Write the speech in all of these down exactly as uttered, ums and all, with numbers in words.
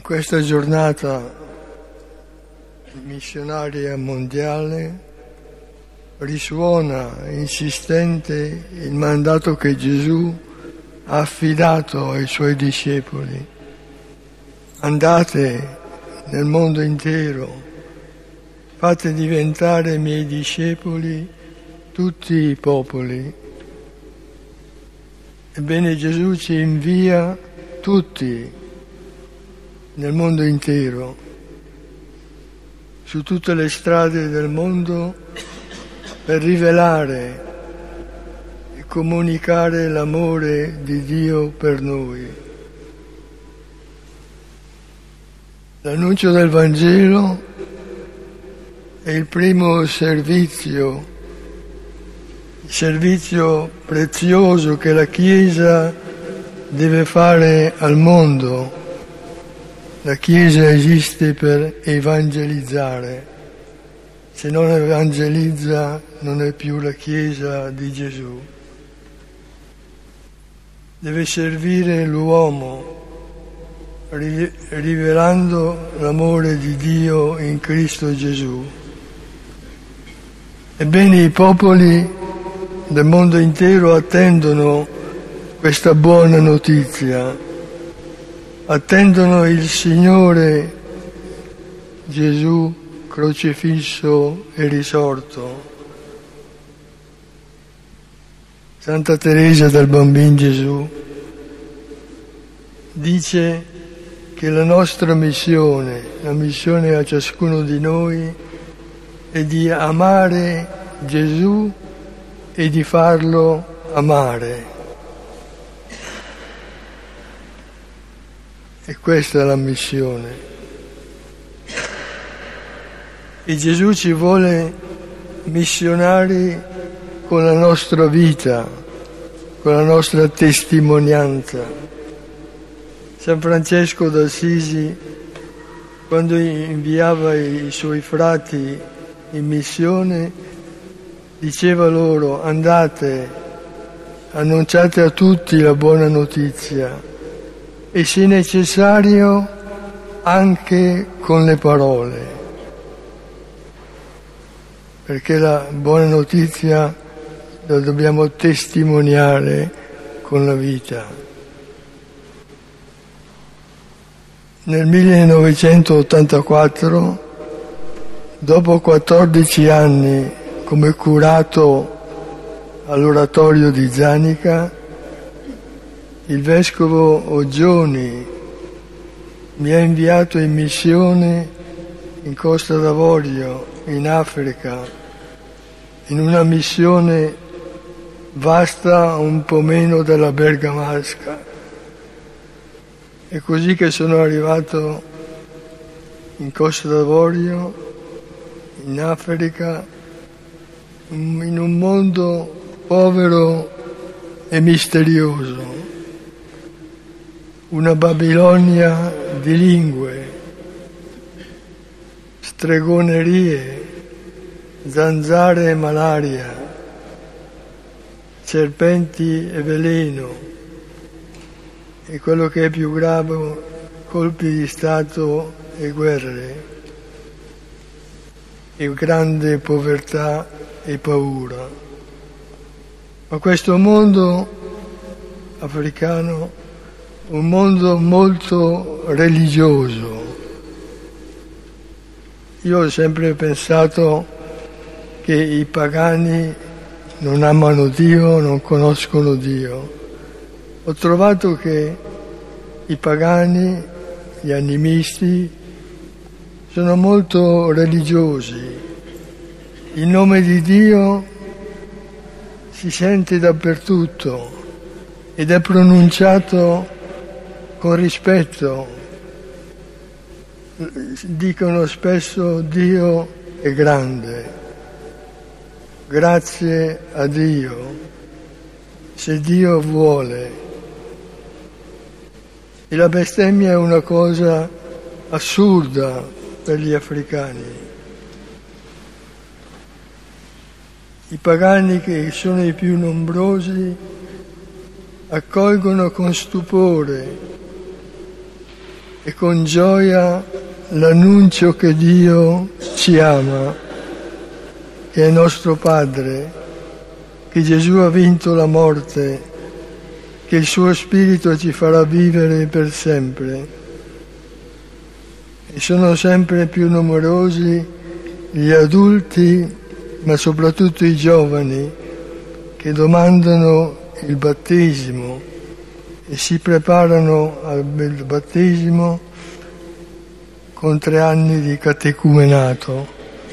In questa giornata missionaria mondiale risuona insistente il mandato che Gesù ha affidato ai suoi discepoli. Andate nel mondo intero, fate diventare miei discepoli tutti i popoli. Ebbene, Gesù ci invia tutti nel mondo intero, su tutte le strade del mondo, per rivelare e comunicare l'amore di Dio per noi. L'annuncio del Vangelo è il primo servizio, il servizio prezioso che la Chiesa deve fare al mondo. La Chiesa esiste per evangelizzare. Se non evangelizza non è più la Chiesa di Gesù. Deve servire l'uomo, rivelando l'amore di Dio in Cristo Gesù. Ebbene, i popoli del mondo intero attendono questa buona notizia. Attendono il Signore Gesù crocifisso e risorto. Santa Teresa del Bambino Gesù dice che la nostra missione, la missione a ciascuno di noi, è di amare Gesù e di farlo amare. E questa è la missione. E Gesù ci vuole missionari con la nostra vita, con la nostra testimonianza. San Francesco d'Assisi, quando inviava i suoi frati in missione, diceva loro: andate, annunciate a tutti la buona notizia, e se necessario anche con le parole, perché la buona notizia la dobbiamo testimoniare con la vita. Nel millenovecentottantaquattro, dopo quattordici anni come curato all'oratorio di Zanica, il vescovo Oggioni mi ha inviato in missione in Costa d'Avorio, in Africa, in una missione vasta un po' meno della bergamasca. È così che sono arrivato in Costa d'Avorio, in Africa, in un mondo povero e misterioso. Una Babilonia di lingue, stregonerie, zanzare e malaria, serpenti e veleno, e quello che è più grave, colpi di Stato e guerre, e grande povertà e paura. Ma questo mondo africano, un mondo molto religioso. Io ho sempre pensato che i pagani non amano Dio, non conoscono Dio. Ho trovato che i pagani, gli animisti, sono molto religiosi. Il nome di Dio si sente dappertutto ed è pronunciato con rispetto. Dicono spesso: Dio è grande, grazie a Dio, se Dio vuole. E la bestemmia è una cosa assurda per gli africani. I pagani, che sono i più numerosi, accolgono con stupore e con gioia l'annuncio che Dio ci ama, che è nostro Padre, che Gesù ha vinto la morte, che il suo Spirito ci farà vivere per sempre. E sono sempre più numerosi gli adulti, ma soprattutto i giovani, che domandano il battesimo e si preparano al battesimo con tre anni di catecumenato.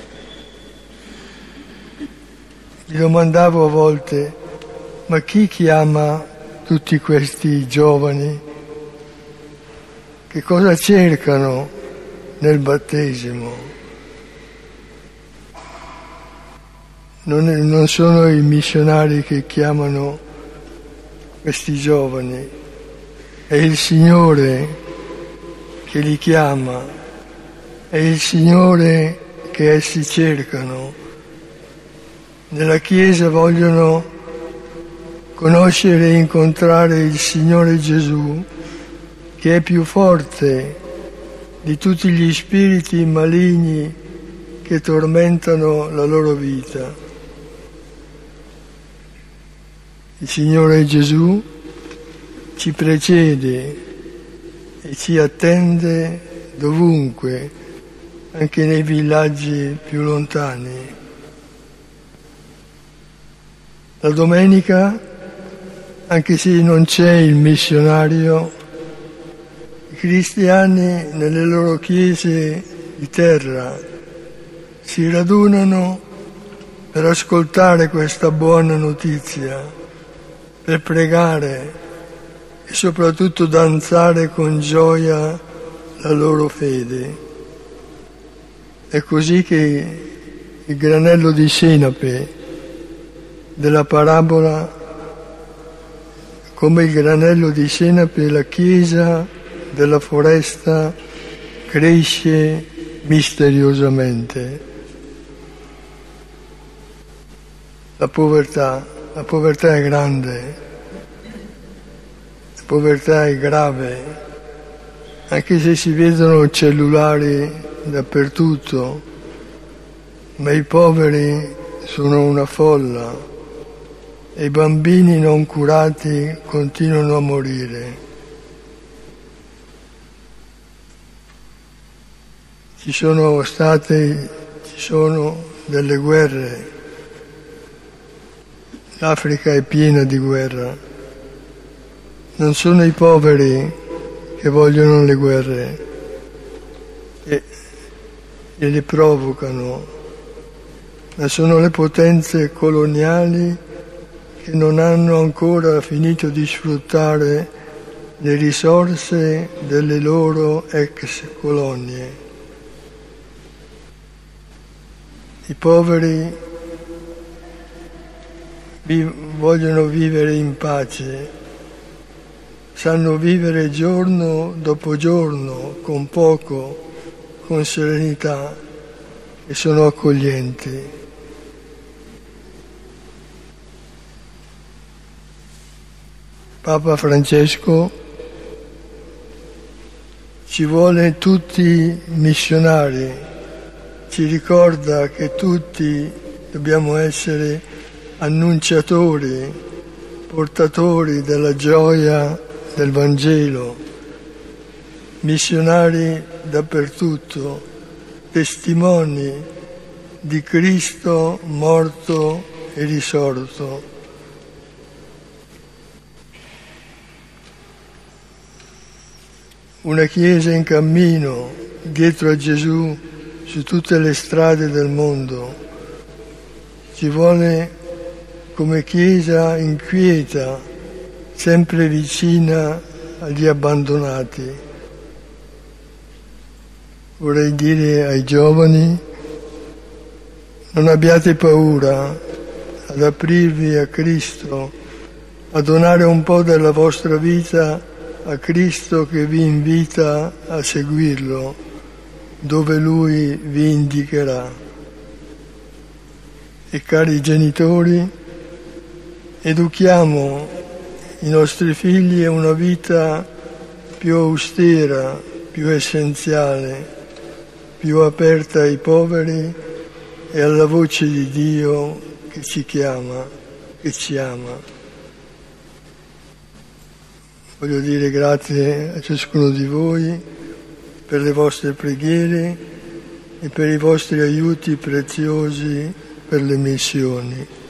Mi domandavo a volte, ma chi chiama tutti questi giovani? Che cosa cercano nel battesimo? Non, è, non sono i missionari che chiamano questi giovani, è il Signore che li chiama, è il Signore che essi cercano. Nella Chiesa vogliono conoscere e incontrare il Signore Gesù, che è più forte di tutti gli spiriti maligni che tormentano la loro vita. Il Signore Gesù ci precede e ci attende dovunque, anche nei villaggi più lontani. La domenica, anche se non c'è il missionario, i cristiani nelle loro chiese di terra si radunano per ascoltare questa buona notizia, per pregare e soprattutto danzare con gioia la loro fede. È così che il granello di senape della parabola, come il granello di senape, la Chiesa della foresta cresce misteriosamente. La povertà, la povertà è grande, la povertà è grave, anche se si vedono cellulari dappertutto, ma i poveri sono una folla. E i bambini non curati continuano a morire. Ci sono state, ci sono delle guerre. L'Africa è piena di guerra. Non sono i poveri che vogliono le guerre e, e le provocano, ma sono le potenze coloniali che non hanno ancora finito di sfruttare le risorse delle loro ex colonie. I poveri vi- vogliono vivere in pace, sanno vivere giorno dopo giorno, con poco, con serenità, e sono accoglienti. Papa Francesco ci vuole tutti missionari, ci ricorda che tutti dobbiamo essere annunciatori, portatori della gioia del Vangelo, missionari dappertutto, testimoni di Cristo morto e risorto. Una Chiesa in cammino dietro a Gesù su tutte le strade del mondo. Ci vuole come Chiesa inquieta, sempre vicina agli abbandonati. Vorrei dire ai giovani, non abbiate paura ad aprirvi a Cristo, a donare un po' della vostra vita a Cristo che vi invita a seguirlo, dove Lui vi indicherà. E cari genitori, educhiamo i nostri figli a una vita più austera, più essenziale, più aperta ai poveri e alla voce di Dio che ci chiama, che ci ama. Voglio dire grazie a ciascuno di voi per le vostre preghiere e per i vostri aiuti preziosi per le missioni.